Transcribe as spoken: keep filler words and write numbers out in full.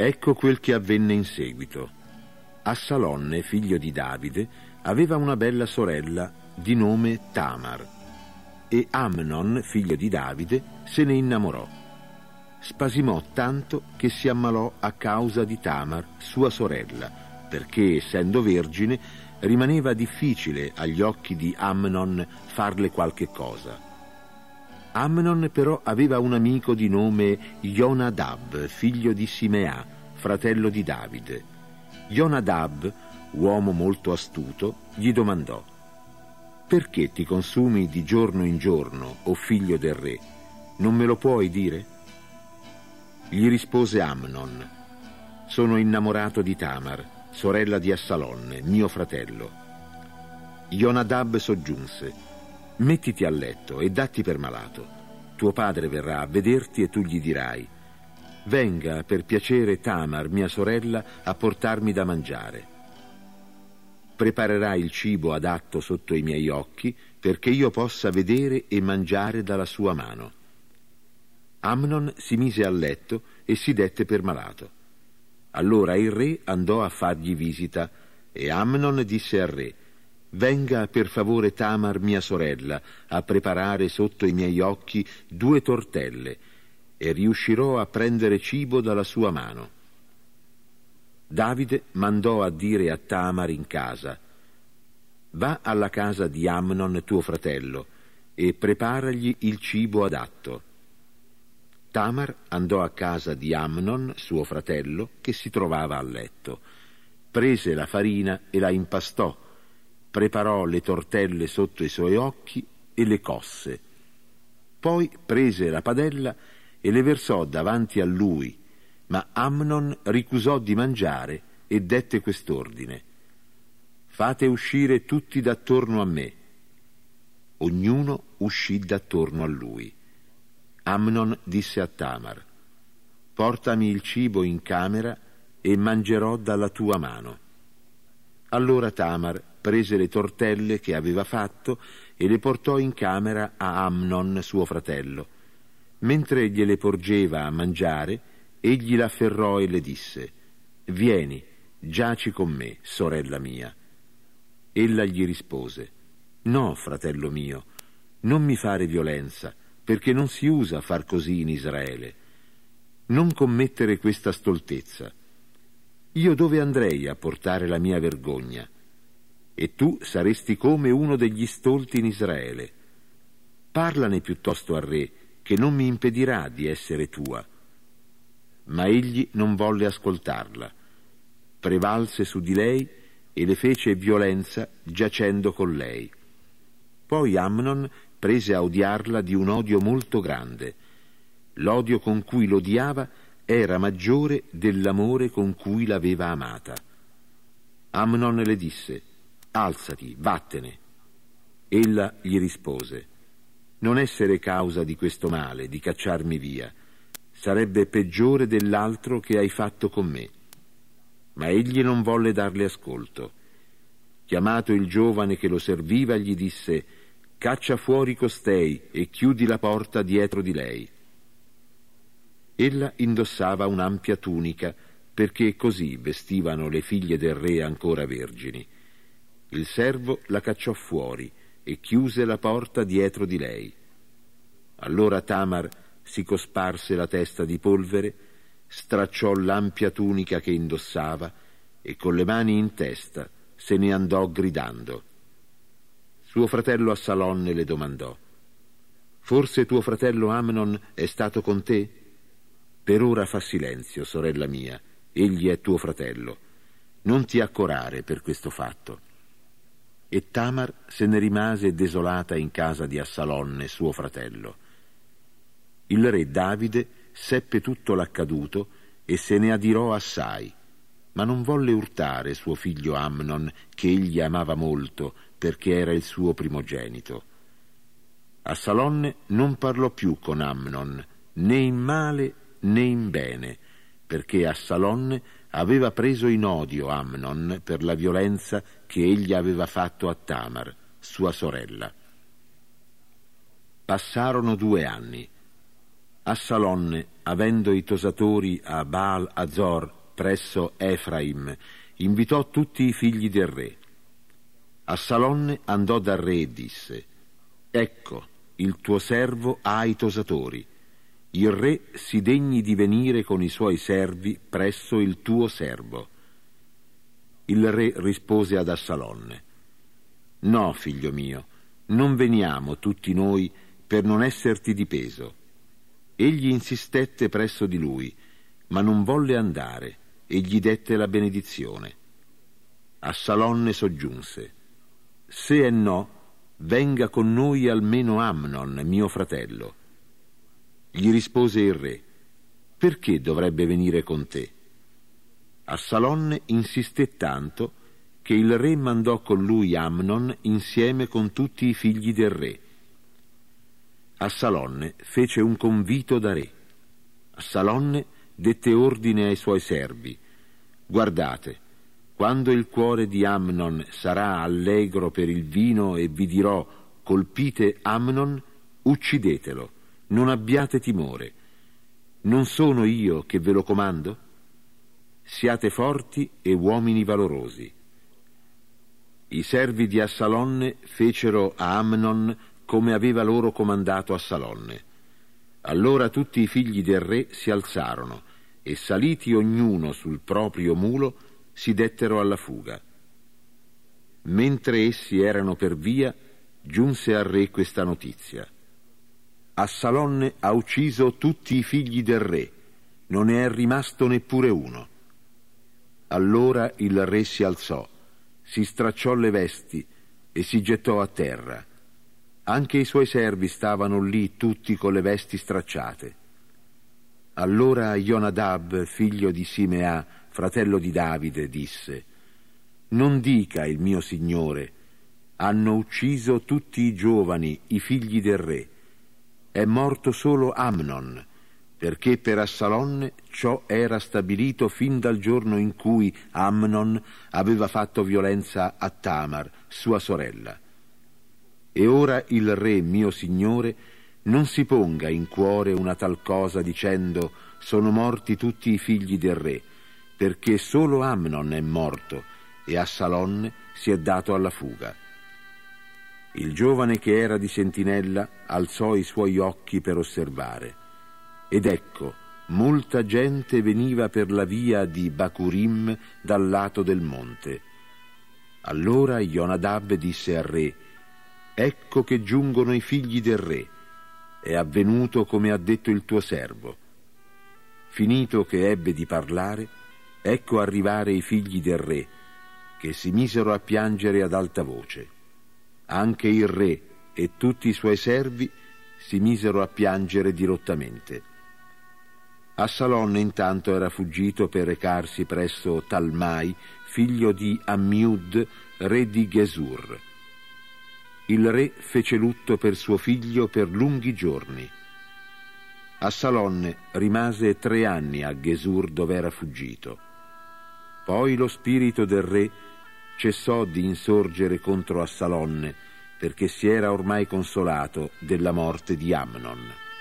Ecco quel che avvenne in seguito. Assalonne, figlio di Davide, aveva una bella sorella di nome Tamar, e Amnon, figlio di Davide, se ne innamorò. Spasimò tanto che si ammalò a causa di Tamar, sua sorella, perché, essendo vergine, rimaneva difficile agli occhi di Amnon farle qualche cosa. Amnon però aveva un amico di nome Jonadab, figlio di Simea, fratello di Davide. Jonadab, uomo molto astuto, gli domandò: «Perché ti consumi di giorno in giorno, o figlio del re? Non me lo puoi dire?» Gli rispose Amnon: «Sono innamorato di Tamar, sorella di Assalonne, mio fratello». Jonadab soggiunse: «Mettiti a letto e datti per malato. Tuo padre verrà a vederti e tu gli dirai: venga per piacere Tamar, mia sorella, a portarmi da mangiare. Preparerai il cibo adatto sotto i miei occhi, perché io possa vedere e mangiare dalla sua mano». Amnon si mise a letto e si dette per malato. Allora il re andò a fargli visita, e Amnon disse al re: «Venga per favore Tamar, mia sorella, a preparare sotto i miei occhi due tortelle, e riuscirò a prendere cibo dalla sua mano». Davide mandò a dire a Tamar in casa: «Va alla casa di Amnon tuo fratello e preparagli il cibo adatto». Tamar andò a casa di Amnon suo fratello, che si trovava a letto. Prese la farina e la impastò, preparò le tortelle sotto i suoi occhi e le cosse. Poi prese la padella e le versò davanti a lui, ma Amnon ricusò di mangiare e dette quest'ordine: «Fate uscire tutti d'attorno a me». Ognuno uscì d'attorno a lui. Amnon disse a Tamar: «Portami il cibo in camera e mangerò dalla tua mano». Allora Tamar prese le tortelle che aveva fatto e le portò in camera a Amnon suo fratello. Mentre gliele porgeva a mangiare, egli l'afferrò e le disse: «Vieni, giaci con me, sorella mia». Ella gli rispose: «No, fratello mio, non mi fare violenza, perché non si usa far così in Israele. Non commettere questa stoltezza. Io dove andrei a portare la mia vergogna? E tu saresti come uno degli stolti in Israele. Parlane piuttosto al re, che non mi impedirà di essere tua». Ma egli non volle ascoltarla. Prevalse su di lei e le fece violenza giacendo con lei. Poi Amnon prese a odiarla di un odio molto grande. L'odio con cui l'odiava era maggiore dell'amore con cui l'aveva amata. Amnon le disse: «Alzati, vattene». Ella gli rispose: «Non essere causa di questo male, di cacciarmi via. Sarebbe peggiore dell'altro che hai fatto con me». Ma egli non volle darle ascolto. Chiamato il giovane che lo serviva, gli disse: «Caccia fuori costei e chiudi la porta dietro di lei». Ella indossava un'ampia tunica, perché così vestivano le figlie del re ancora vergini. Il servo la cacciò fuori e chiuse la porta dietro di lei. Allora Tamar si cosparse la testa di polvere, stracciò l'ampia tunica che indossava e con le mani in testa se ne andò gridando. Suo fratello Assalonne le domandò: «Forse tuo fratello Amnon è stato con te? Per ora fa silenzio, sorella mia, egli è tuo fratello. Non ti accorare per questo fatto». E Tamar se ne rimase desolata in casa di Assalonne, suo fratello. Il re Davide seppe tutto l'accaduto e se ne adirò assai, ma non volle urtare suo figlio Amnon, che egli amava molto, perché era il suo primogenito. Assalonne non parlò più con Amnon, né in male né in bene, perché Assalonne aveva preso in odio Amnon per la violenza che egli aveva fatto a Tamar, sua sorella. Passarono due anni. Assalonne avendo i tosatori a Baal Azor presso Efraim, invitò tutti i figli del re. Assalonne andò dal re e disse: ecco, il tuo servo ha i tosatori. Il re si degni di venire con i suoi servi presso il tuo servo. Il re rispose ad Assalonne: no, figlio mio, non veniamo tutti noi per non esserti di peso. Egli insistette presso di lui, ma non volle andare, e gli dette la benedizione. Assalonne soggiunse: se è no, venga con noi almeno Amnon, mio fratello. Gli rispose il re: perché dovrebbe venire con te? Assalonne insisté tanto che il re mandò con lui Amnon insieme con tutti i figli del re. Assalonne fece un convito da re. Assalonne dette ordine ai suoi servi: guardate, quando il cuore di Amnon sarà allegro per il vino e vi dirò: colpite Amnon, uccidetelo, non abbiate timore. Non sono io che ve lo comando? Siate forti e uomini valorosi. I servi di Assalonne fecero a Amnon come aveva loro comandato Assalonne. Allora tutti i figli del re si alzarono e, saliti ognuno sul proprio mulo, si dettero alla fuga. Mentre essi erano per via, giunse al re questa notizia: Assalonne ha ucciso tutti i figli del re, non ne è rimasto neppure uno. Allora il re si alzò, si stracciò le vesti e si gettò a terra. Anche i suoi servi stavano lì tutti con le vesti stracciate. Allora Jonadab, figlio di Simea, fratello di Davide, disse: non dica il mio signore: hanno ucciso tutti i giovani, i figli del re. È morto solo Amnon, perché per Assalonne ciò era stabilito fin dal giorno in cui Amnon aveva fatto violenza a Tamar, sua sorella. E ora il re, mio signore, non si ponga in cuore una tal cosa dicendo: sono morti tutti i figli del re, perché solo Amnon è morto e Assalonne si è dato alla fuga. Il giovane che era di sentinella alzò i suoi occhi per osservare, ed ecco, molta gente veniva per la via di Bacurim dal lato del monte. Allora Jonadab disse al re: ecco che giungono i figli del re. È avvenuto come ha detto il tuo servo. Finito che ebbe di parlare, ecco arrivare i figli del re, che si misero a piangere ad alta voce. Anche il re e tutti i suoi servi si misero a piangere dirottamente. Assalonne intanto era fuggito per recarsi presso Talmai, figlio di Ammiud, re di Gesur. Il re fece lutto per suo figlio per lunghi giorni. Assalonne rimase tre anni a Gesur, dove era fuggito. Poi lo spirito del re cessò di insorgere contro Assalonne, perché si era ormai consolato della morte di Amnon.